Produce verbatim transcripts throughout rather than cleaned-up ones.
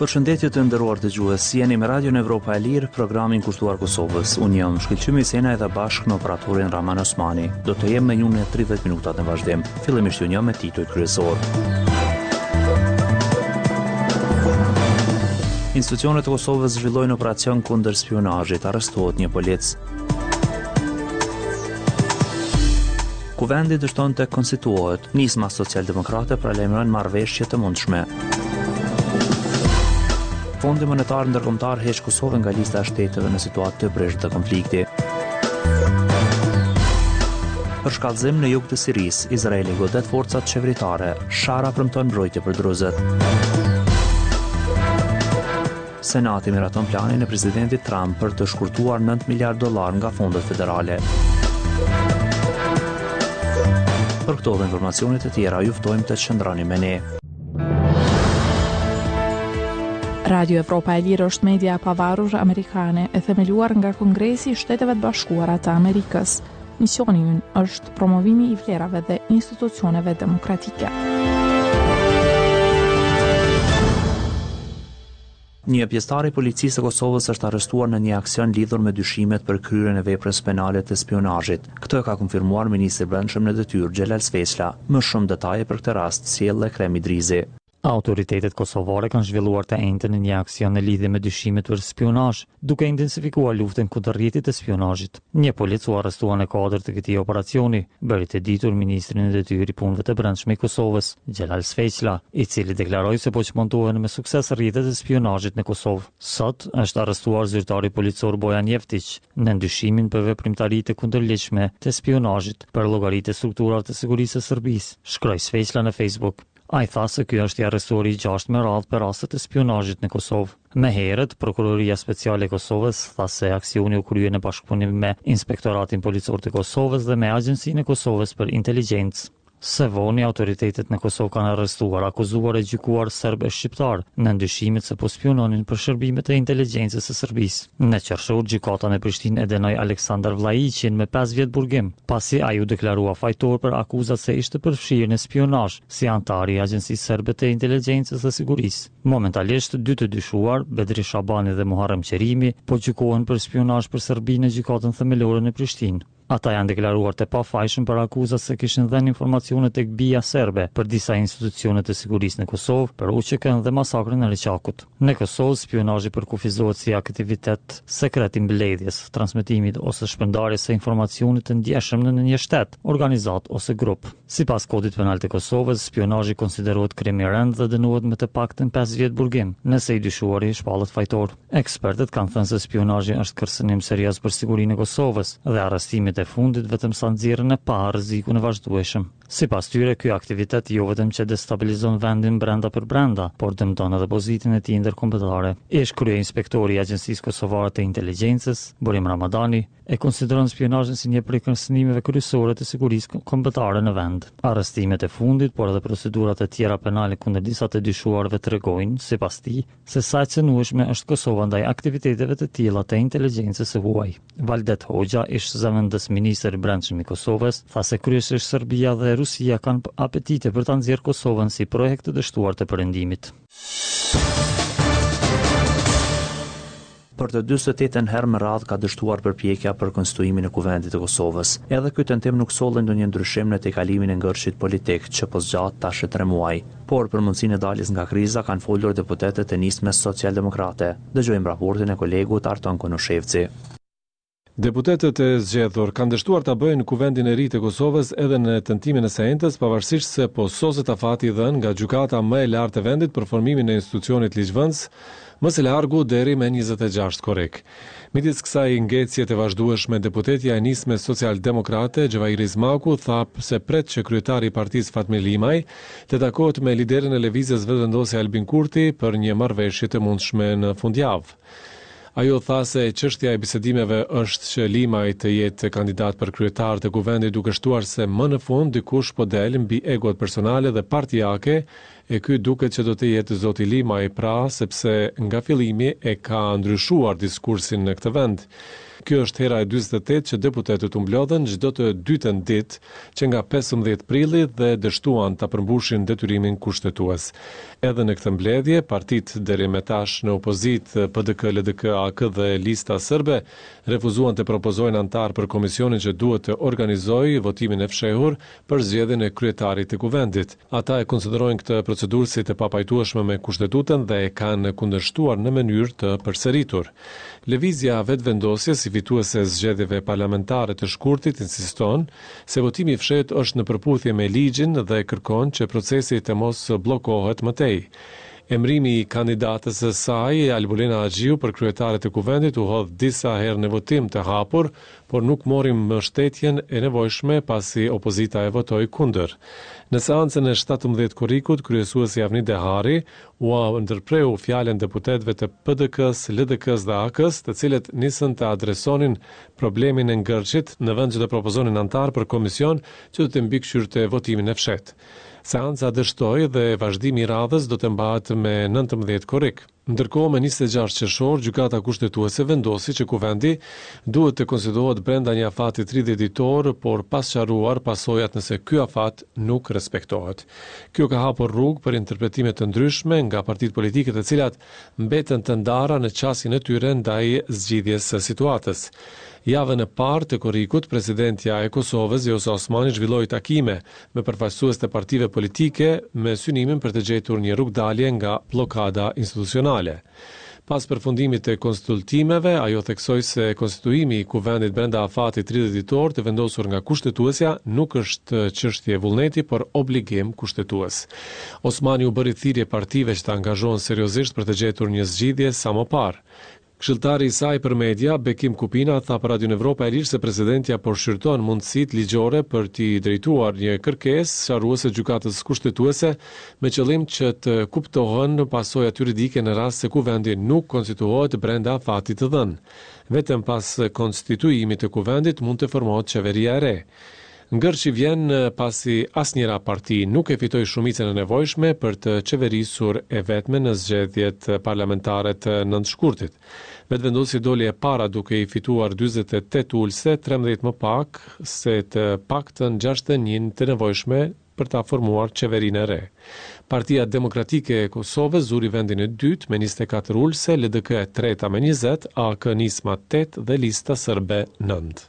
Përshëndetje të nderuar dëgjues, jeni me Radion Evropa e Lirë, programin kushtuar Kosovës. Unë jam Shkëlqymi Sena edhe bashkë në operatorin Raman Osmani. Do të jem me ju në tridhjetë minutat në vazhdim. Fillimisht ju një me titull kryesor. Institucionet e Kosovës zhvillojnë operacion kundër spionazhit, arrestohet një polic. Kuvendi dështon të konstituohet, nisma socialdemokrate pralajmërojnë marrëveshje të mundshme. Fondi monetar ndërkombëtar heq Kosovën nga lista e shteteve në situatë të breshtë të konflikti. Për shkallëzim në jug të Sirisë, Izraeli godet forcat qeveritare, Shara premton mbrojtje për druzët. Senati miraton planin e presidentit Trump për të shkurtuar nëntë miliardë dollar nga fondet federale. Për këto dhe informacionet e tjera, ju ftojmë të qëndrani me ne. Radio Evropa e Lirë është media e pavarur amerikane e themeluar nga Kongresi i Shteteve të Bashkuara të Amerikës. Misioni i ynë është promovimi i vlerave dhe institucioneve demokratike. Një pjesëtar i policisë së Kosovës është arrestuar në një aksion lidhur me dyshimet për kryerjen e veprës penale të spionazhit. Këtë ka konfirmuar ministri i Brendshëm në detyrë Xhelal Sveçla. Më shumë detaje për këtë rast sjell Ekrem Idrizi. Autoritetet kosovare kanë zhvilluar të njëjtën në një aksion në lidhje me dyshimet për spionazh, duke intensifikuar luftën kundër rrjetit të spionazhit. Një polic u arrestua në kuadër të këtij operacioni, bëri të ditur ministri në detyrë i punëve të brendshme i Kosovës, Xhelal Sveçla, i cili deklaroi se po çmontohen me sukses rrjetet e spionazhit në Kosovë. Sot është arrestuar zyrtari policor Bojan Jeftić në ndyshimin për veprimtari të kundërligjshme të spionazhit për llogaritë e strukturave të sigurisë së Serbisë, shkroi Sveçla në Facebook. Ai tha se ky është i arrestuari i gjashtë me radhë për raste të spionazhit në Kosovë. Më herët, Prokuroria Speciale e Kosovës tha se aksioni u krye në bashkëpunim me Inspektoratin Policor të Kosovës dhe me Agjencinë e Kosovës për Inteligjencë. Së voni, autoritetet në Kosovë kanë arrestuar, akuzuar e gjykuar serb e shqiptar në ndyshimet se po spiononin për shërbimet e inteligjencës së Serbisë. Në qershor, gjykata në Prishtinë e dënoi Aleksandar Vlaiqin me pesë vjet burgim, pasi ai u deklarua fajtor për akuzat se ishte përfshirë në spionazh si antar i Agjencisë Serbe të Inteligjencës dhe Sigurisë. Momentalisht, dy të dyshuar, Bedri Shabani dhe Muharrem Qerimi, po gjykohen për spionazh për Serbi në gjykatën themelore në Prishtinë. Ata janë deklaruar të pafajshëm për akuzat se kishin dhënë informacione tek BIA serbe për disa institucione të sigurisë në Kosovë, për U Q K-n dhe masakrën e Reqakut. Në Kosovë, spionazhi përkufizohet si aktivitet sekret i mbledhjes, transmetimit ose shpërndarjes së informacionit të ndjeshëm në një shtet, organizat ose grup. Sipas kodit penal të Kosovës, spionazhi konsiderohet krim i rënd dhe dënohet me të paktën pesë vjet burgim, nëse i dyshuari shpallet fajtor. Ekspertët kanë thënë se spionazhi është kërcënim serioz për sigurinë e Kosovës dhe arrestimet e fundit vetëm sa nxjerrën e pa rrezikun e vazhdueshëm. Sipas tyre, ky aktivitet jo vetëm që destabilizon vendin brenda për brenda, por dëmton edhe pozitën e tij ndërkombëtare. Ish kryeinspektori i Agjencisë Kosovare të Inteligjencës, Burim Ramadani, e konsideron spionazhin si një prej kërcënimeve kryesore të sigurisë kombëtare në vend. Arrestimet e fundit, por edhe procedurat e tjera penale kundër disa të dyshuarve tregojnë, sipas tij, se sa e cënueshme është Kosova ndaj aktiviteteve të tilla të inteligjencës së huaj. Valdet Hoxha, ish zëvendës ministër i brendshëm i Kosovës, tha se kryesisht Serbia dhe Rusia kanë apetite për ta nxjerrë Kosovën si projekt të dështuar të perëndimit. Për të dyzet e tetën herë më radhë ka dështuar përpjekja për konstituimin e Kuvendit të Kosovës. Edhe ky tentim nuk solli ndonjë ndryshim në tejkalimin e ngërshit politik që po zgjat tash tre muaj. Por për mundësinë e daljes nga kriza kanë folur deputetët e nismes socialdemokrate. Dëgjojmë raportin e kolegut Arton Konoshevci. Deputetët e zgjedhur kanë dështuar ta bëjnë Kuvendin e ri të Kosovës edhe në tentimin e së ejtës, pavarësisht se po soset afati i dhënë nga gjykata më e lartë e vendit për formimin e institucionit ligjvënës, më së largu deri me njëzet e gjashtë korrik. Midis kësaj ngecje të vazhdueshme, deputetja e nismes socialdemokrate Gjevahir Izmaku tha se pret që kryetari i partisë Fatmir Limaj të takohet me liderin e lëvizjes vetëvendosje Albin Kurti për një marrëveshje të mundshme në fundjavë. Ajo tha se çështja e bisedimeve është që Limaj të jetë kandidat për kryetar të kuvendit, duke shtuar se më në fund dikush po del mbi egot personale dhe partijake e ky duket që do të jetë zoti Limaj pra, sepse nga fillimi e ka ndryshuar diskursin në këtë vend. Kjo është hera e dyzet e tetë që deputetët u mblodhen çdo të dytën ditë që nga pesëmbëdhjetë prilli dhe dështuan ta përmbushin detyrimin kushtetues. Edhe në këtë mbledhje, partitë deri më tash në opozitë P D K, L D K, A K dhe Lista Serbe refuzuan të propozojnë antar për komisionin që duhet të organizojë votimin e fshehur për zgjedhjen e kryetarit të kuvendit. Ata e konsiderojnë këtë procedurë si të papajtueshme me kushtetutën dhe e kanë kundërshtuar në mënyrë të përsëritur. Lëvizja vetëvendosje si fituese e zgjedhjeve parlamentare të shkurtit insiston se votimi i fshehtë është në përputhje me ligjin dhe kërkon që procesi të mos bllokohet më tej. Emrimi i kandidatës së saj, Albulina Axhiu, për kryetare të kuvendit u hodh disa herë në votim të hapur, por nuk mori mbështetjen e nevojshme pasi opozita e votoi kundër. Në seancën e shtatëmbëdhjetë korrikut, kryesuesi Avni Dehari u ndërpreu fjalën deputetëve të P D K-s, L D K-s dhe A K-s, të cilët nisën të adresonin problemin e ngërçit në vend që të propozonin antar për komision që do të mbikëqyrte votimin e fshehtë. Seanca dështoi dhe vazhdimi i radhës do të mbahet me nëntëmbëdhjetë korrik. Ndërkohë, me njëzet e gjashtë qershor, gjykata kushtetuese vendosi që kuvendi duhet të konsiderohet brenda një afati tridhjetë ditor, por pas sqaruar pasojat nëse ky afat nuk respektohet. Kjo ka hapur rrugë për interpretime të ndryshme nga partitë politike të cilat mbeten të ndara në qasjen e tyre ndaj zgjidhjes së situatës. Javën e parë të korrikut, presidentja e Kosovës, Vjosa Osmani, zhvilloi takime me përfaqësues të partive politike me synimin për të gjetur një rrugdalje nga bllokada institucionale. Pas përfundimit të konsultimeve, ajo theksoi se konstituimi i kuvendit brenda afatit tridhjetë ditor të vendosur nga kushtetuesja nuk është çështje vullneti, por obligim kushtetues. Osmani u bëri thirrje partive që të angazhohen seriozisht për të gjetur një zgjidhje sa më parë. Këshilltari i saj për media, Bekim Kupina, tha për Radion Evropa e Lirë se presidentja po shqyrton mundësitë ligjore për t'i drejtuar një kërkesë sqaruese gjykatës kushtetuese me qëllim që të kuptohen pasojat juridike në rast se kuvendi nuk konstituohet brenda afatit të dhënë. Vetëm pas konstituimit të kuvendit mund të formohet qeveria e re. Ngërçi vjen pasi asnjëra parti nuk e fitoi shumicën e nevojshme për të qeverisur e vetme në zgjedhjet parlamentare të nëntë shkurtit. Vetëvendosja doli e para duke i fituar dyzet e tetë ulëse, trembëdhjetë më pak se të paktën gjashtëdhjetë e një të nevojshme për ta formuar qeverinë e re. Partia Demokratike e Kosovës zuri vendin e dytë me njëzet e katër ulëse, L D K e treta me njëzet, A K nisma tetë dhe Lista Serbe nëntë.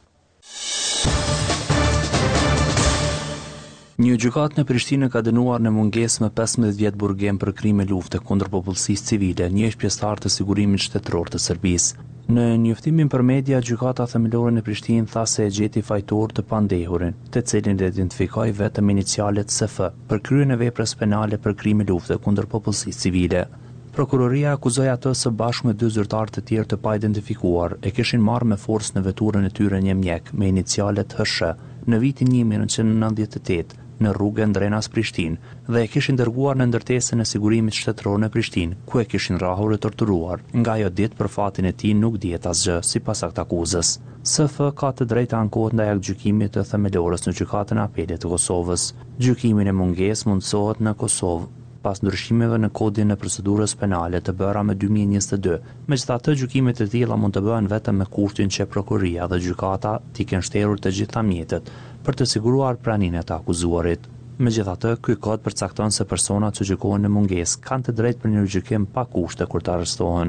Një gjykatë në Prishtinë ka dënuar në mungesë me pesëmbëdhjetë vjet burgim për krime lufte kundër popullsisë civile, një pjesëtar të sigurimit shtetëror të Serbisë. Në njoftimin për media, gjykata themelore në Prishtinë tha se e gjeti fajtor të pandehurin, të cilin e identifikoi vetëm inicialet S F për kryen e veprës penale për krime lufte kundër popullsisë civile. Prokuroria akuzoi atë së bashku me dy zyrtarë të tjerë të paidentifikuar e kishin marrë me forcë në veturën e tyre një mjek me inicialet H S në vitin një mijë nëntëqind e nëntëdhjetë e tetë në rrugën Drenas Prishtinë dhe e kishin dërguar në ndërtesën e sigurimit shtetëror në Prishtinë, ku e kishin rrahur e torturuar. Nga ajo ditë për fatin e tij nuk dihet asgjë, sipas aktakuzës. S F ka të drejtë ankohet ndaj gjykimit të themelorës në gjykatën e apelit të Kosovës. Gjykimin e mungesë mundsohet në Kosovë pas ndryshimeve në kodin e procedurës penale të bëra me dy mijë e njëzet e dy. Megjithatë, gjykimet e tilla mund të bëhen vetëm me kushtin që prokuroria dhe gjykata t'i kenë shterur të gjitha mjetet për të siguruar praninë e të akuzuarit. Megjithatë, ky kod përcakton se personat që gjykohen në mungesë kanë të drejtë për një gjykim pa kushte kur të arrestohen.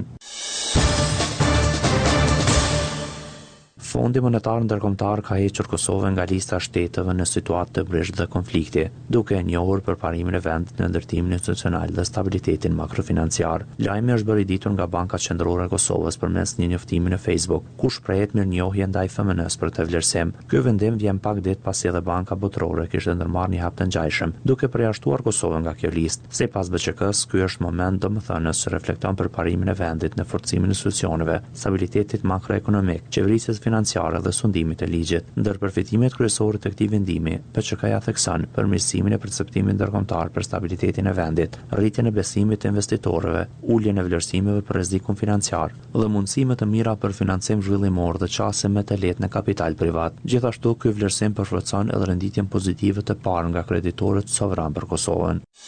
Fondi Monetar Ndërkombëtar ka hequr Kosovën nga lista shteteve në situatë të breshtë dhe konflikti, duke e njohur përparimin e vendit në ndërtimin institucional dhe stabilitetin makrofinanciar. Lajmi është bërë i ditur nga Banka Qendrore e Kosovës përmes një njoftimi në Facebook, ku shprehet mirënjohje ndaj F M N-s për këtë vlerësim. Ky vendim vjen pak ditë pasi edhe Banka Botërore kishte ndërmarrë një hap të ngjajshëm, duke përjashtuar Kosovën nga kjo listë. Sipas B Q K-s, ky është moment domethënës që reflekton përparimin e vendit në forcimin e institucioneve, stabilitetit makroekonomik, qeverisjes financiare dhe sundimit të ligjit. Ndër përfitimet kryesore të këtij vendimi, B Q K-ja thekson përmirësimin e perceptimit ndërkombëtar për stabilitetin e vendit, rritjen e besimit të investitorëve, uljen e vlerësimeve për rrezikun financiar dhe mundësime të mira për financim zhvillimor dhe çaste më të lehtë në kapital privat. Gjithashtu, ky vlerësim përforcon edhe renditjen pozitive të parë nga kreditorët sovran për Kosovën.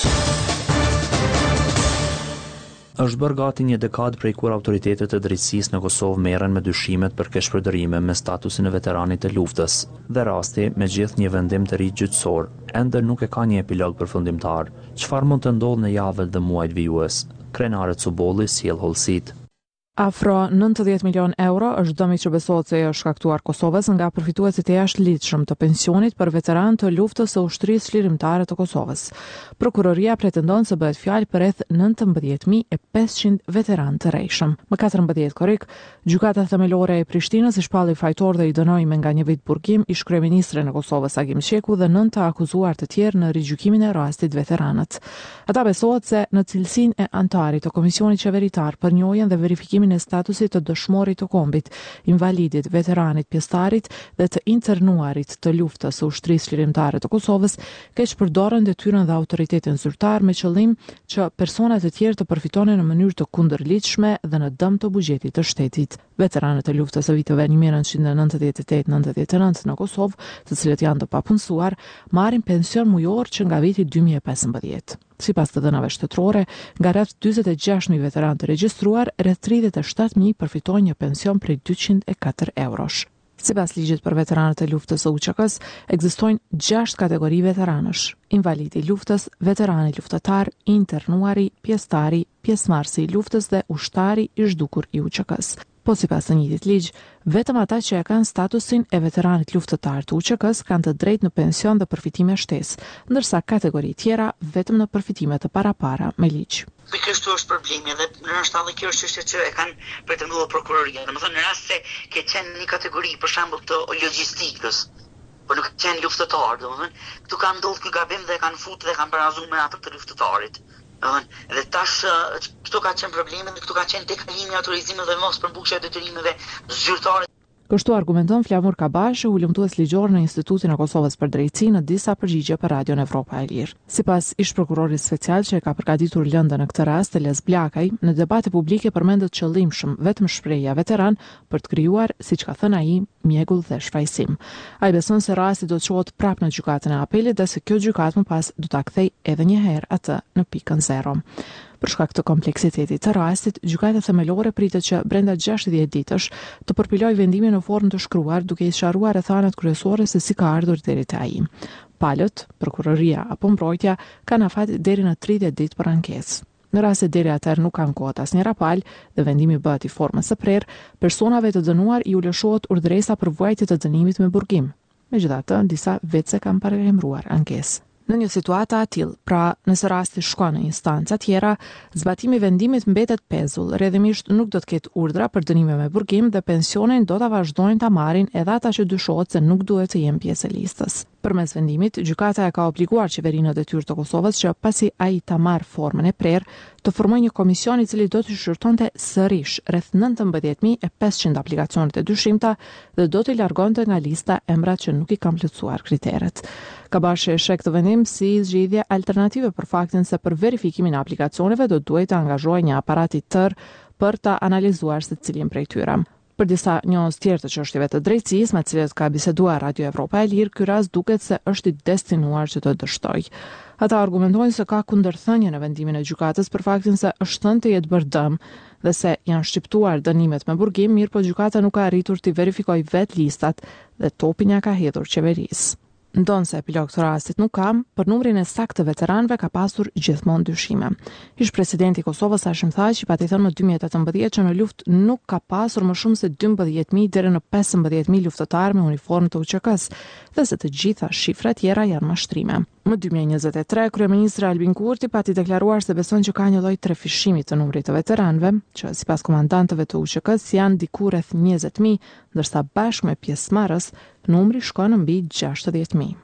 Është bërë gati një dekadë prej kur autoritetet e drejtësisë në Kosovë merren me dyshimet për keshpërdërime me statusin e veteranit të luftës, dhe rasti, me gjithë një vendim të ri gjyqësor, ende nuk e ka një epilog përfundimtar. Çfarë mund të ndodhë në javët dhe muajt vijues? Krenare Cubolli sjell hollësitë. Afro nëntëdhjetë milion euro është dëmi që besohet se është shkaktuar Kosovës nga përfituesit e jashtëligjshëm të pensionit për veteran të luftës së ushtrisë çlirimtare të Kosovës. Prokuroria pretendon se bëhet fjalë për rreth nëntëmbëdhjetë mijë e pesëqind veteran të rrejshëm. Më katërmbëdhjetë korrik, gjykata themelore e Prishtinës i shpalli fajtor dhe i dënoi me nga një vit burgim ish kryeministrin e Kosovës Agim Sheku dhe nëntë akuzuar të tjerë në rigjykimin e rastit veteranët. Ata besohet se në cilësinë e antarit të Komisionit Qeveritar për njojën dhe verifikimin e statusit të dëshmorit të kombit, invalidit, veteranit, pjestarit dhe të internuarit të luftës së ushtrisë çlirimtare të Kosovës, keq përdorën detyrën dhe autoritetin zyrtar me qëllim që persona të tjerë të përfitonin në mënyrë të kundërligjshme dhe në dëm të buxhetit të shtetit. Veteranët e luftës së viteve një mijë nëntëqind e nëntëdhjetë e tetë nëntëdhjetë e nëntë në Kosovë, të cilët janë të papunësuar, marrin pension mujor që nga viti dy mijë e pesëmbëdhjetë. Sipas të dhënave shtetërore, nga rreth dyzet e gjashtë mijë veteranë të regjistruar, rreth tridhjetë e shtatë mijë përfitojnë një pension prej dyqind e katër eurosh. Sipas ligjit për veteranët e luftës së U Q K-s, ekzistojnë gjashtë kategori veteranësh: invalidi i luftës, veterani luftëtar, internuari, pjesëtari, pjesëmarrësi i luftës dhe ushtari i zhdukur i U Q K-s. Po sipas të njëjtit ligj, vetëm ata që e kanë statusin e veteranit luftëtar të U Q K-s kanë të drejtë në pension dhe përfitime shtesë, ndërsa kategori tjera vetëm në përfitime të parapara me ligj. Kështu është problemi dhe nështë edhe kjo është çështje që e kanë pretenduar prokuroria. Domethënë në rast se ke qenë një kategori për shembull të logjistikës, por nuk ke qenë luftëtar, domethënë këtu ka ndodhur ky gabim dhe kanë futur dhe kanë parazuar me atë të luftëtarit. Dhe tash këtu ka qenë probleme dhe këtu ka qenë dekalimi i autorizimit dhe mos përmbushja e detyrimeve zyrtare. Kështu argumenton Flamur Kabashi, ulëmtues ligjor në Institutin e Kosovës për Drejtësi, në disa përgjigje për Radion Evropa e Lirë. Sipas ish prokurorit special që e ka përgatitur lëndën në këtë rast, Eles Blakaj, në debate publike përmendet qëllimshëm vetëm shprehja veteran për të krijuar, siç ka thënë ai, mjegull dhe shfaqsim. Ai beson se rasti do të çohet prapë në gjykatën e apelit dhe se kjo gjykatë më pas do ta kthejë edhe një herë atë në pikën zero. Për shkak të kompleksitetit të rastit, gjykata themelore pritet që brenda gjashtëdhjetë ditësh të përpilojë vendimin në formë të shkruar, duke i sqaruar rrethanat kryesore se si ka ardhur deri te ai. Palët, prokuroria apo mbrojtja kanë afat deri në tridhjetë ditë për ankesë. Në rast se deri atëherë nuk kanë kohë asnjëra palë dhe vendimi bëhet i formës së prerë, personave të dënuar i u lëshohet urdhëresa për vuajtje të dënimit me burgim. Megjithatë, disa vetëse kanë paralajmëruar ankesë. Në një situatë atill, pra nëse rasti shkon në instanca tjera, zbatimi i vendimit mbetet pezull. Rrjedhimisht nuk do të ketë urdhra për dënime me burgim dhe pensionin do ta vazhdojnë ta marrin edhe ata që dyshohet se nuk duhet të jenë pjesë e listës. Përmes vendimit, gjykata e ka obliguar qeverinë e detyrë të Kosovës që pasi ai ta marrë formën e prerë, të formojë një komision i cili do të shqyrtonte sërish rreth nëntëmbëdhjetë mijë e pesëqind aplikacionet e dyshimta dhe do t'i largonte nga lista emrat që nuk i kanë plotësuar kriteret. Kabashi e sheh këtë vendim si zgjedhje alternative për faktin se për verifikimin e aplikacioneve do duhet të angazhohej një aparat i tërë për ta analizuar secilin prej tyre. Për disa njohës tjerë të çështjeve të drejtësisë me të cilët ka biseduar Radio Evropa e Lirë, ky rast duket se është i destinuar që të dështojë. Ata argumentojnë se ka kundërthënie në vendimin e gjykatës për faktin se është thënë të jetë bërë dëm dhe se janë shqiptuar dënimet me burgim, mirë po gjykata nuk ka arritur të verifikojë vetë listat dhe topin ja ka hedhur qeverisë. Ndonë se epilog të rastit nuk kam, për numrin e saktë të veteranëve ka pasur gjithmonë dyshime. Ish presidenti i Kosovës Hashim Thaçi pati thënë në dy mijë e tetëmbëdhjetë që në luftë nuk ka pasur më shumë se dymbëdhjetë mijë deri në pesëmbëdhjetë mijë luftëtarë me uniformë të U Q K-s dhe se të gjitha shifrat tjera janë mashtrime. Më dy mijë e njëzet e tre, kryeministri Albin Kurti pati deklaruar se beson që ka një lloj trefishimi të numrit të veteranëve, që sipas komandantëve të U Q K-s janë diku rreth njëzet mijë, ndërsa bashkë me pjesëmarrës numri shkon mbi gjashtëdhjetë mijë.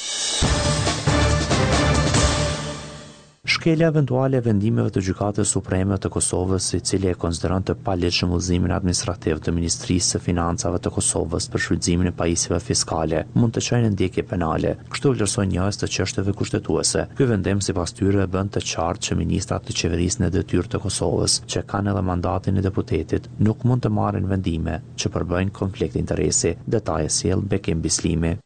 Shkelja eventuale e vendimeve të Gjykatës Supreme të Kosovës, i cili e konsideron të paligjshëm udhëzimin administrativ të Ministrisë së Financave të Kosovës për shfrytëzimin e pajisjeve fiskale, mund të çojë në ndjekje penale. Kështu vlerësojnë njohës të çështjeve kushtetuese. Ky vendim sipas tyre bën të qartë që ministrat të qeverisë në detyrë të Kosovës, që kanë edhe mandatin e deputetit, nuk mund të marrin vendime që përbëjnë konflikt interesi. Detaje sjell Bekim Bislimi.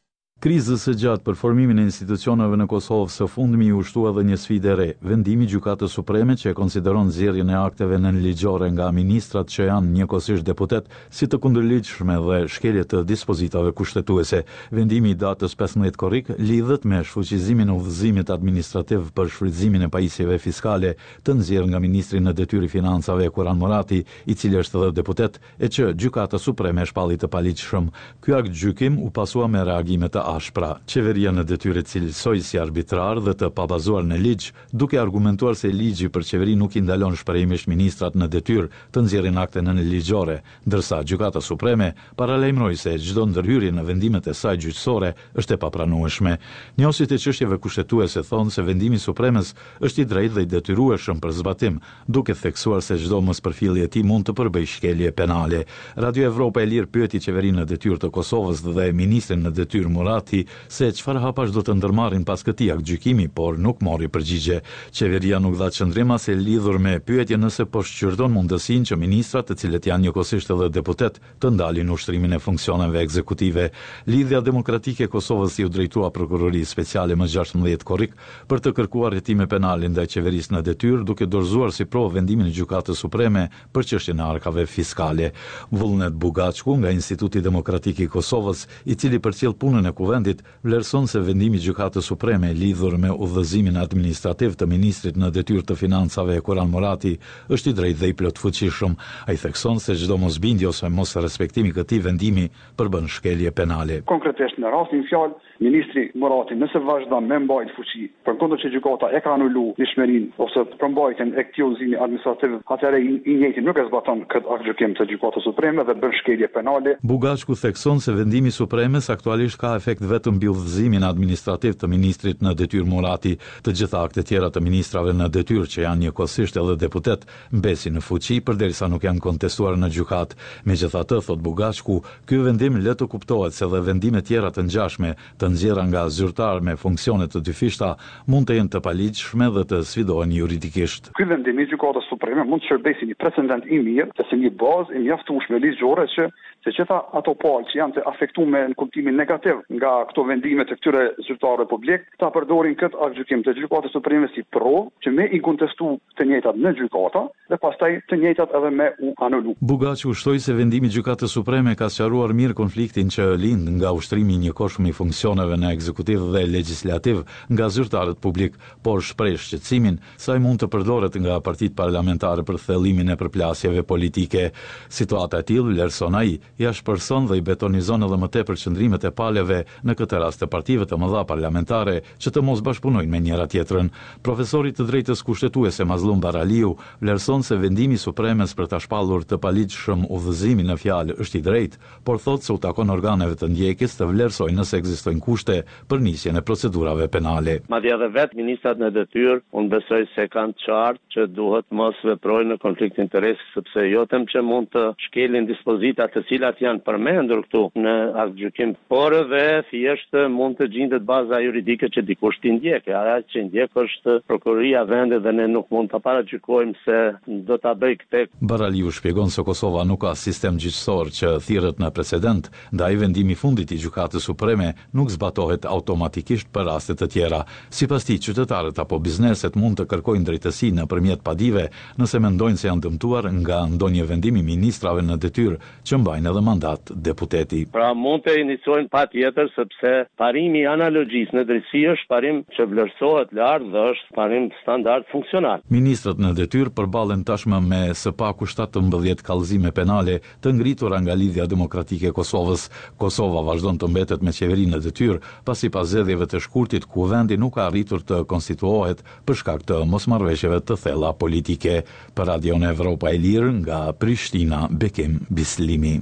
Krizës së gjatë për formimin e institucioneve në Kosovë së fundmi u shtua edhe një sfidë e re, vendimi i Gjykatës Supreme që e konsideron nxjerrjen e akteve nënligjore nga ministrat që janë njëkohësisht deputet si të kundërligjshme dhe shkelje të dispozitave kushtetuese. Vendimi i datës pesëmbëdhjetë korrik lidhet me shfuqizimin e udhëzimit administrativ për shfrytëzimin e pajisjeve fiskale të nxjerrë nga ministri në detyrë i financave Kuran Murati, i cili është edhe deputet, e që Gjykata Supreme e shpalli të paligjshëm. Ky akt gjykim u pasua me reagime të ashpra. Qeveria në detyrë cilësoi si arbitrar dhe të pabazuar në ligj, duke argumentuar se ligji për qeveri nuk i ndalon shpërëjimisht ministrat në detyrë të nxjerrin akte nënligjore, ndërsa Gjykata Supreme paralajmëroi se çdo ndërhyrje në vendimet e saj gjyqësore është e papranueshme. Njohësit e çështjeve kushtetuese thonë se vendimi i Supremës është i drejtë dhe i detyrueshëm për zbatim, duke theksuar se çdo mospërfillje e tij mund të përbëjë shkelje penale. Radio Evropa e Lirë pyeti qeverinë në detyrë të Kosovës dhe ministrin në detyrë Murati se çfarë hapash do të ndërmarrin pas këtij aktgjykimi, por nuk mori përgjigje. Qeveria nuk dha qëndrim as e lidhur me pyetjen nëse po shqyrton mundësinë që ministrat, të cilët janë njëkohësisht edhe deputet, të ndalin ushtrimin e funksioneve ekzekutive. Lidhja Demokratike e Kosovës i u drejtua prokurorisë speciale më gjashtëmbëdhjetë korrik për të kërkuar hetime penale ndaj qeverisë në detyrë, duke dorëzuar si provë vendimin e Gjykatës Supreme për çështjen e arkave fiskale. Vullnet Bugaçku nga Instituti Demokratik i Kosovës, i cili përcjell punën e kuvendit, vlerëson se vendimi i Gjykatës Supreme lidhur me udhëzimin administrativ të ministrit në detyrë të financave Kuran Murati është i drejtë dhe i plotfuqishëm. Ai thekson se çdo mosbindje ose mos respektimi i këtij vendimi përbën shkelje penale. Konkretisht në rastin fjalë, ministri Murati nëse vazhdon me mbajtje fuqi, përkundër që gjykata e ka anulu dëshmërinë ose përmbajtjen e këtij udhëzimi administrativ, atëherë i, i njëjti nuk e zbaton këtë aktgjykim të Gjykatës Supreme dhe bën shkelje penale. Bugaçku thekson se vendimi i Supremës aktualisht ka efekt vetëm mbi udhëzimin administrativ të ministrit në detyrë Murati. Të gjitha aktet tjera të ministrave në detyrë që janë njëkohësisht edhe deputet mbesin në fuqi përderisa nuk janë kontestuar në gjykat. Megjithatë, thot Bugaçku, ky vendim le të kuptohet se dhe vendime tjera të ngjashme të nxjerra nga zyrtar me funksione të dyfishta mund të jenë të paligjshme dhe të sfidohen juridikisht. Ky vendim i Gjykatës Supreme mund të shërbejë si një precedent i mirë, si një bazë e mjaftueshme ligjore që se qëta ato palë që janë të afektuar në kuptimin negativ nga këto vendime të këtyre zyrtarëve publik, ta përdorin këtë aktgjykim të Gjykatës Supreme si provë që me i kontestu të njëjtat në gjykata dhe pastaj të njëjtat edhe me u anulu. Bugaçu ushtoi se vendimi i Gjykatës Supreme ka sqaruar mirë konfliktin që lind nga ushtrimi i njëkohshëm i funksioneve në ekzekutiv dhe legjislativ nga zyrtarët publik, por shpreh shqetësimin se ai mund të përdoret nga partitë parlamentare për thellimin e përplasjeve politike. Situata e tillë, vlerëson ai, ja shpërson dhe i betonizon edhe më tepër qëndrimet e paleve në këtë rast të partive të mëdha parlamentare që të mos bashkëpunojnë me njëra tjetrën. Profesori të drejtës kushtetuese Mazlum Baraliu vlerëson se vendimi i Supremës për ta shpallur të paligjshëm udhëzimin në fjalë është i drejtë, por thotë se u takon organeve të ndjekjes të vlerësojnë nëse ekzistojnë kushte për nisjen e procedurave penale. Madje edhe vetë ministrat në detyrë, unë besoj se kanë qartë që duhet mos veprojnë në konflikt interesi, sepse jotem që mund të shkelin dispozita të cilat janë përmendur këtu në aktgjykim, por edhe thjesht mund të gjendet baza juridike që dikush t'i ndjekë. Ajo që ndjek është prokuroria e vendit dhe ne nuk mund ta paragjykojmë se do ta bëj këtë. Baraliu shpjegon se Kosova nuk ka sistem gjyqësor që thirret në precedent, ndaj vendimi i fundit i Gjykatës Supreme nuk zbatohet automatikisht për raste të tjera. Sipas tij, qytetarët apo bizneset mund të kërkojnë drejtësi nëpërmjet padive nëse mendojnë se janë dëmtuar nga ndonjë vendim i ministrave në detyrë që mbajnë edhe mandat deputeti. Pra mund të iniciojnë patjetër sepse parimi i analogjisë në drejtësi është parim që vlerësohet lart dhe është parim standard funksional. Ministrat në detyrë përballen tashmë me së paku shtatëmbëdhjetë kallëzime penale të ngritura nga Lidhja Demokratike e Kosovës. Kosova vazhdon të mbetet me qeverinë në detyrë pasi pas zgjedhjeve të shkurtit ku vendi nuk ka arritur të konstituohet për shkak të mosmarrëveshjeve të thella politike. Për Radio Evropa e Lirë nga Prishtina, Bekim Bislimi.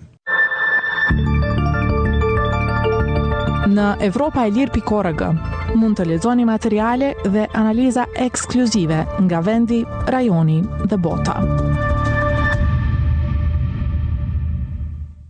Në evropa e lirë pikë org mund të lexoni materiale dhe analiza ekskluzive nga vendi, rajoni dhe bota.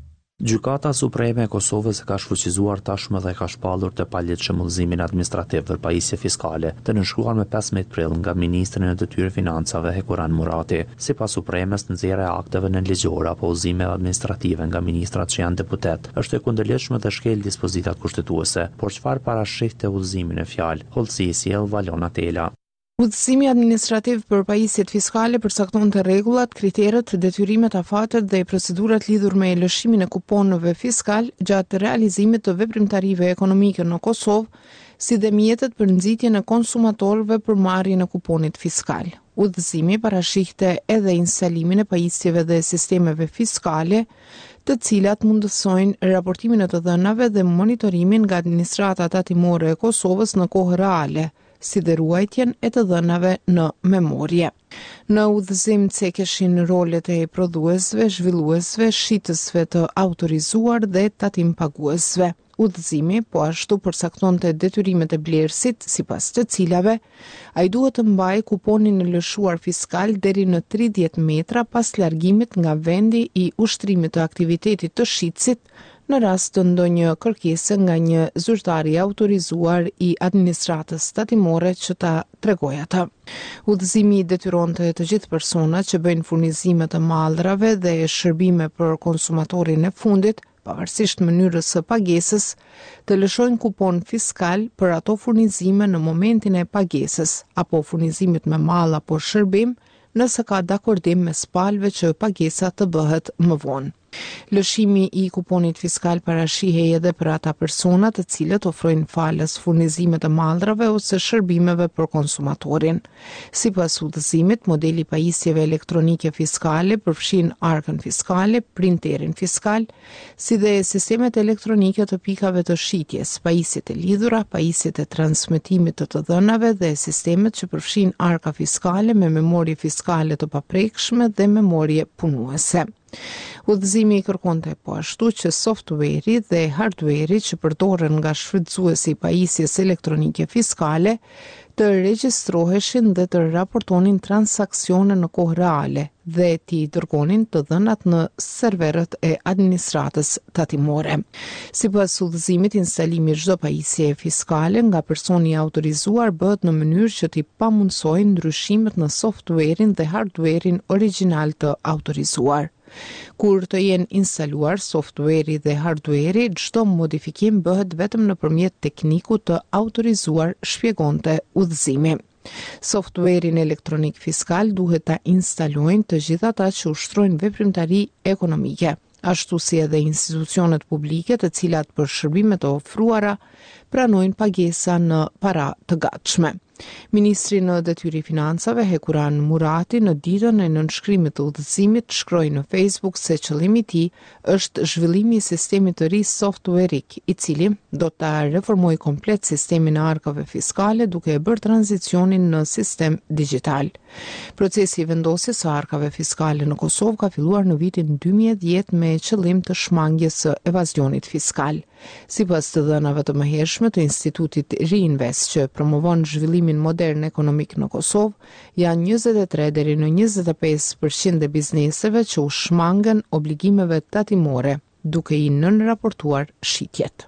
Gjykata Supreme e Kosovës ka shfuqizuar tashmë dhe ka shpallur të paljetshëm udhëzimin administrativ për pajisje fiskale, të nënshkruar me pesëmbëdhjetë prill nga ministri në detyrë financave Hekuran Murati. Sipas Supremës, nxjerrja e akteve nënligjore apo udhëzime administrative nga ministrat që janë deputet është e kundërligjshme dhe shkel dispozitat kushtetuese. Por çfarë parashih te udhëzimin e fjalë? Hollësi i sjell Valona Tela. Udhëzimi administrativ për pajisjet fiskale përcakton të rregullat, kriteret, detyrimet, afatet dhe procedurat lidhur me lëshimin e kuponëve fiskal gjatë realizimit të veprimtarive ekonomike në Kosovë, si dhe mjetet për nxitjen e konsumatorëve për marrjen e kuponit fiskal. Udhëzimi parashihte edhe instalimin e pajisjeve dhe sistemeve fiskale, të cilat mundësojnë raportimin e të dhënave dhe monitorimin nga administrata tatimore e Kosovës në kohë reale, si dhe ruajtjen e të dhënave në memorie. Në udhëzim cekeshin rolet e prodhuesve, zhvilluesve, shitësve të autorizuar dhe tatim paguesve. Udhëzimi po ashtu përcaktonte detyrimet e blerësit, sipas të cilave ai duhet të mbajë kuponin e lëshuar fiskal deri në tridhjetë metra pas largimit nga vendi i ushtrimit të aktivitetit të shitësit, në rast të ndonjë kërkese nga një zyrtar i autorizuar i administratës tatimore që ta tregojë atë. Udhëzimi detyronte të gjithë personat që bëjnë furnizime të mallrave dhe shërbime për konsumatorin e fundit, pavarësisht mënyrës së pagesës, të lëshojnë kupon fiskal për ato furnizime në momentin e pagesës apo furnizimit me mall apo shërbim, nëse ka dakordim mes palëve që pagesa të bëhet më vonë. Lëshimi i kuponit fiskal parashihej edhe për ata persona të cilët ofrojnë falës furnizime të mallrave ose shërbimeve për konsumatorin. Sipas udhëzimit, modeli pajisjeve elektronike fiskale përfshin arkën fiskale, printerin fiskal, si dhe sistemet elektronike të pikave të shitjes, pajisjet e lidhura, pajisjet e transmetimit të të dhënave dhe sistemet që përfshin arka fiskale me memorie fiskale të paprekshme dhe memorie punuese. Udhëzimi i kërkonte po ashtu që softveri dhe hardveri që përdoren nga shfrytëzuesi i pajisjes elektronike fiskale të regjistroheshin dhe të raportonin transaksione në kohë reale dhe t'i dërgonin të dhënat në serverët e administratës tatimore. Sipas udhëzimit, instalimi i çdo pajisjeje fiskale nga personi i autorizuar bëhet në mënyrë që t'i pamundsojë ndryshimet në softverin dhe hardverin origjinal të autorizuar. Kur të jenë instaluar softveri dhe hardveri, çdo modifikim bëhet vetëm nëpërmjet teknikut të autorizuar, shpjegonte udhëzimi. Softverin elektronik fiskal duhet ta instalojnë të gjithë ata që ushtrojnë veprimtari ekonomike, ashtu si edhe institucionet publike të cilat për shërbimet të ofruara pranojnë pagesa në para të gatshme. Ministri në detyri financave Hekuran Murati në ditën e nënshkrimit të udhëzimit shkroi në Facebook se qëllimi i tij është zhvillimi i sistemit të ri softverik, i cili do ta reformojë komplet sistemin e arkave fiskale duke e bërë tranzicionin në sistem digjital. Procesi i vendosjes së arkave fiskale në Kosovë ka filluar në vitin dy mijë e dhjetë me qëllim të shmangjes së evazionit fiskal. Sipas të dhënave të mëhershme të Institutit Reinvest që promovon zhvillimin modern ekonomik në Kosovë, janë njëzet e tre deri në njëzet e pesë përqind e bizneseve që u shmangen obligimeve tatimore, duke i nënraportuar shitjet.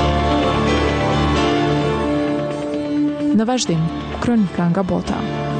Në vazhdim, kronika nga bota.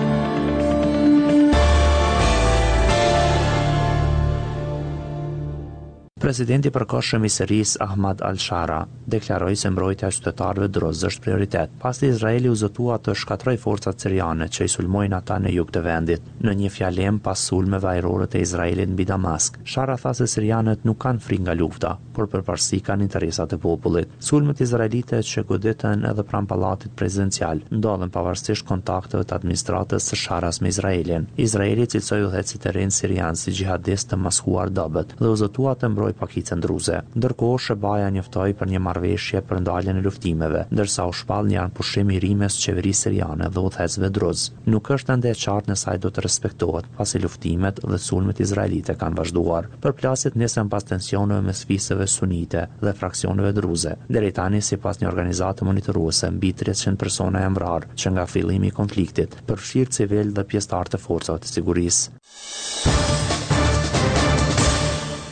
Presidenti i përkohshëm i Sirisë Ahmad al-Shara deklaroi se mbrojtja e qytetarëve drozë është prioritet, pasi Izraeli u zotua të shkatroj forcat siriane që i sulmojnë ata në jug të vendit. Në një fjalem pas sulmeve ajrore të Izraelit mbi Damask, Shara tha se sirianët nuk kanë frikë nga lufta, por përparësi kanë interesat e popullit. Sulmet izraelite që goditën edhe pranë pallatit prezidencial ndodhen pavarësisht kontakteve të administratës së Sharas me Izraelin. Izraeli cilësoi udhëheqësit e rinë sirian si xhihadistë të maskuar dobët dhe u zotua të mbrojë pakicë ndruze. Ndërkohë Shebaja njoftoi për një marrëveshje për ndaljen e luftimeve, ndërsa u shpall një anëpushim i rimes qeverisë siriane dhe udhëheqësve druz. Nuk është ende e qartë nëse ai do të respektohet, pasi luftimet dhe sulmet izraelite kanë vazhduar. Përplasjet nisën pas tensioneve mes fisëve sunite dhe fraksioneve druze. Deri tani, sipas një organizate monitoruese, mbi treqind persona janë vrarë që nga fillimi i konfliktit, përfshirë civil dhe pjesëtarë të forcave të sigurisë.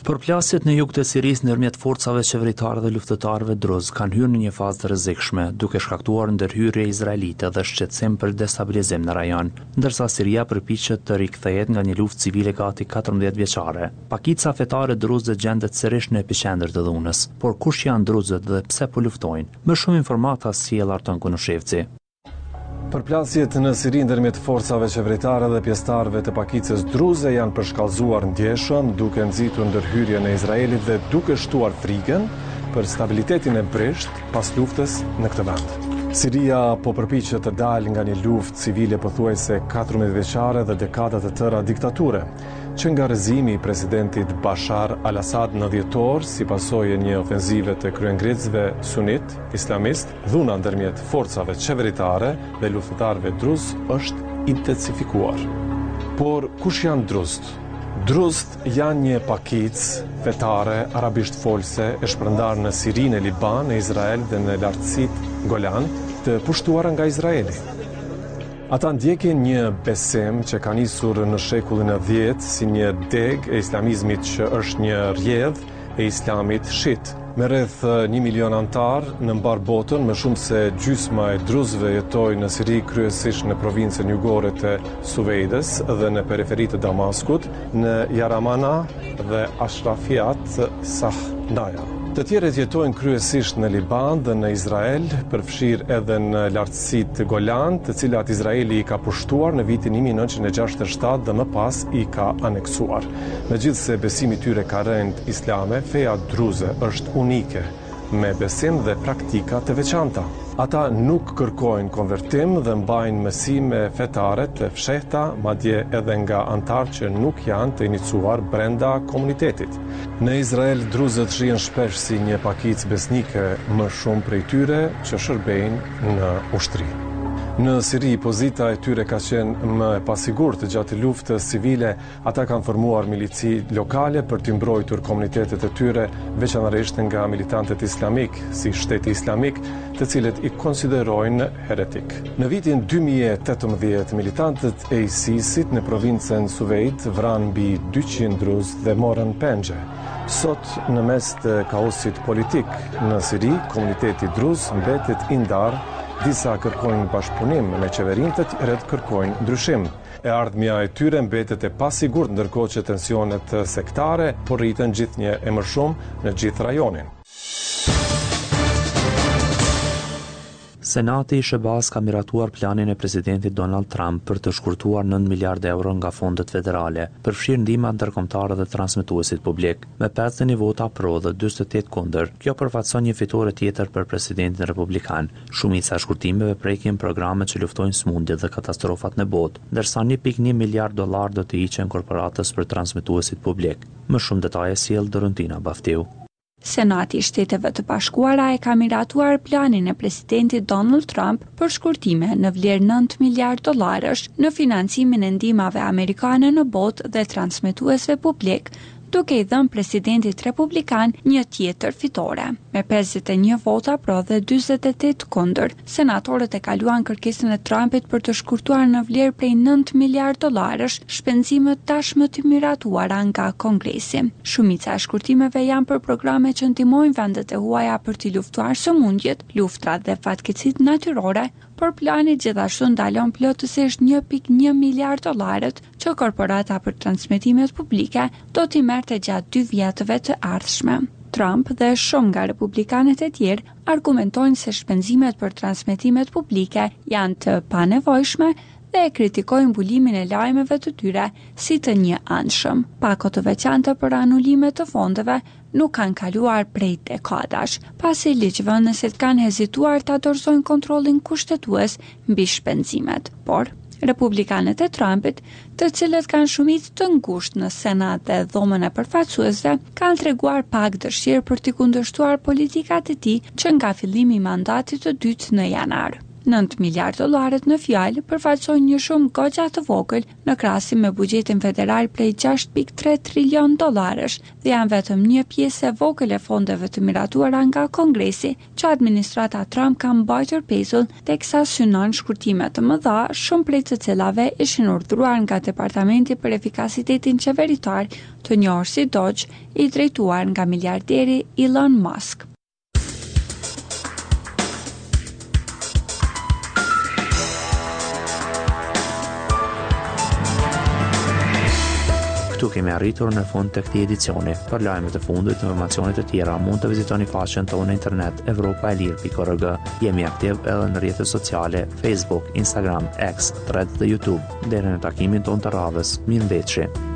Përplasjet në jug të Sirisë ndërmjet forcave qeveritare dhe luftëtarëve druz kanë hyrë në një fazë të rrezikshme, duke shkaktuar ndërhyrje izraelite dhe shqetësim për destabilizim në rajon, ndërsa Siria përpiqet të rikthehet nga një luftë civile gati katërmbëdhjetë vjeçare. Pakica fetare druze gjendet sërish në epiqendër të dhunës, por kush janë druzët dhe pse po luftojnë? Më shumë informata sjell Arton Kunushevci. Përplasjet në Siri ndërmjet forcave qeveritare dhe pjesëtarëve të pakicës druze janë përshkallëzuar ndjeshëm, duke nxitur ndërhyrjen e Izraelit dhe duke shtuar frikën për stabilitetin e brisht pas luftës në këtë vend. Siria po përpiqet të dalë nga një luftë civile pothuajse katërmbëdhjetë vjeçare dhe dekada të tëra diktature, që nga rrëzimi i presidentit Bashar al-Assad në dhjetor si pasojë e një ofenzive të kryengritësve sunit islamist, dhuna ndërmjet forcave qeveritare dhe luftëtarëve druz është intensifikuar. Por kush janë druzt? Druzt janë një pakicë fetare arabisht folse e shpërndar në Siri, në Liban, në Izrael dhe në lartësitë Golan, të pushtuara nga Izraeli. Ata ndjekin një besim që ka nisur në shekullin e dhjetë si një deg e islamizmit që është një rjedh e islamit shit. Me rreth një milion antar në mbar botën, më shumë se gjysma e druzëve jetojnë në Siri, kryesisht në provincën jugore të Suvejdes dhe në periferitë të Damaskut, në Jaramana dhe Ashrafiat Sahnaya. Të tjerët jetojnë kryesisht në Liban dhe në Izrael, përfshirë edhe në lartësitë Golan, të cilat Izraeli i ka pushtuar në vitin një mijë nëntëqind e gjashtëdhjetë e shtatë dhe më pas i ka aneksuar. Megjithse besimi i tyre ka rënë islame, feja druze është unike, me besim dhe praktika të veçanta. Ata nuk kërkojnë konvertim dhe mbajnë mësime fetare të fshehta, madje edhe nga antar që nuk janë të iniciuar brenda komunitetit. Në Izrael, druzët shihen shpesh si një pakicë besnike, më shumë prej tyre që shërbejnë në ushtri. Në Siri, pozita e tyre ka qenë më e pasigurt gjatë luftës civile. Ata kanë formuar milici lokale për të mbrojtur komunitetet e tyre, veçanërisht nga militantët islamik, si Shteti Islamik, të cilët i konsiderojnë heretik. Në vitin dy mijë e tetëmbëdhjetë, militantët e ISIS-it në provincën Suvejd vranë mbi dyqind druz dhe morën pengje. Sot, në mes të kaosit politik në Siri, komuniteti druz mbetet i ndarë. Disa kërkojnë bashkëpunim me qeverinë, të tjerët kërkojnë ndryshim. E ardhmja e tyre mbetet e pasigurt, ndërkohë që tensionet sektare po rriten gjithnjë e më shumë në gjithë rajonin. Senati i Shebas ka miratuar planin e presidentit Donald Trump për të shkurtuar nëntë miliardë euro nga fondet federale, përfshirë ndihma ndërkombëtare dhe transmetuesit publik. Me pesëdhjetë një vota pro dhe dyzet e tetë kundër, kjo përfaqëson një fitore tjetër për presidentin republikan. Shumica e shkurtimeve prekin programe që luftojnë smundjet dhe katastrofat në botë, ndërsa një pikë një miliard dollar do të hiqen korporatës për transmetuesit publik. Më shumë detaje sjell Dorontina Baftiu. Senati i Shteteve të Bashkuara e ka miratuar planin e presidentit Donald Trump për shkurtime në vlerë nëntë miliardë dollarësh në financimin e ndihmave amerikane në botë dhe transmetuesve publik, duke i dhënë presidentit republikan një tjetër fitore. Me pesëdhjetë e një vota pro dhe dyzet e tetë kundër, senatorët e kaluan kërkesën e Trumpit për të shkurtuar në vlerë prej nëntë miliardë dollarësh shpenzimet tashmë të miratuara nga Kongresi. Shumica e shkurtimeve janë për programe që ndihmojnë vendet e huaja për të luftuar sëmundjet, luftrat dhe fatkeqësitë natyrore, por plani gjithashtu ndalon plotësisht një pikë një miliard dollarët që korporata për transmetimet publike do t'i merrte gjatë dy vjetëve të ardhshme. Trump dhe shumë nga republikanët e tjerë argumentojnë se shpenzimet për transmetimet publike janë të panevojshme dhe e kritikojnë mbulimin e lajmeve të tyre si të një anshëm. Pako të veçanta për anulime të fondeve nuk kanë kaluar prej dekadash, pasi ligjvënësit kanë hezituar ta dorëzojnë kontrollin kushtetues mbi shpenzimet. Por republikanët e Trumpit, të cilët kanë shumicë të ngushtë në Senat dhe dhomën e përfaqësuesve, kanë treguar pak dëshirë për të kundërshtuar politikat e tij që nga fillimi i mandatit të dytë në janar. nëntë miliardë dollaret në fjalë përfaqësojnë një shumë goxha të vogël në krahasim me buxhetin federal prej gjashtë pikë tre trilion dollarësh dhe janë vetëm një pjesë e vogël e fondeve të miratuara nga Kongresi që administrata Trump ka mbajtur pezull teksa synon shkurtime të mëdha, shumë prej të cilave ishin urdhëruar nga Departamenti për Efikasitetin Qeveritar të njohur si Doge, i drejtuar nga miliarderi Elon Musk. Këtu kemi arritur në fund të këtij edicioni. Për lajmet e fundit dhe informacionet e tjera mund të vizitoni faqen tonë në internet evropaelir pikë org. Jemi aktiv edhe në rrjetet sociale Facebook, Instagram, X, Threads dhe YouTube. Deri në takimin tonë të radhës, mirëmbëjtje.